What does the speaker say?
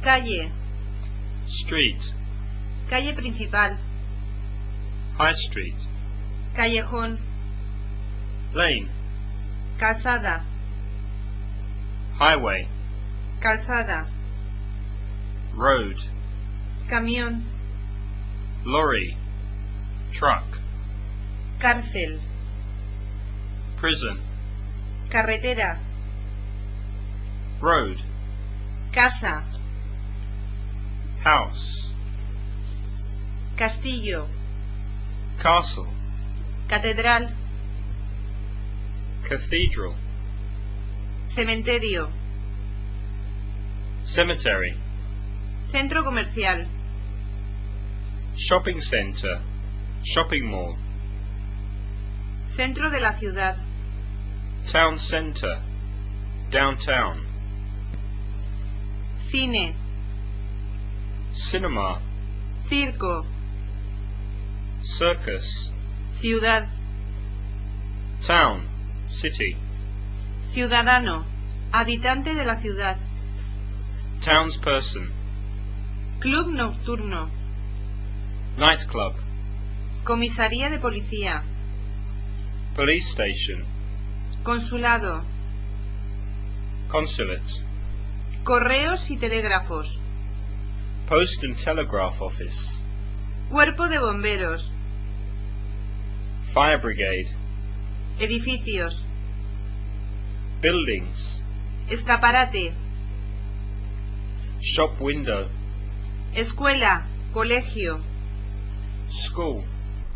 Calle. Street. Calle principal. High Street. Callejón. Lane. Calzada. Highway. Calzada. Road. Camión. Lorry. Truck. Cárcel. Prison. Carretera. Road. Casa. House. Castillo. Castle. Catedral. Cathedral. Cementerio. Cemetery. Centro comercial. Shopping center. Shopping mall. Centro de la ciudad. Town center. Downtown. Cine. Cinema. Circo. Circus. Ciudad. Town. City. Ciudadano. Habitante de la ciudad. Townsperson. Club nocturno. Nightclub. Comisaría de policía. Police station. Consulado. Consulate. Correos y telégrafos. Post and Telegraph Office. Cuerpo de bomberos. Fire Brigade. Edificios. Buildings. Escaparate. Shop window. Escuela. Colegio. School.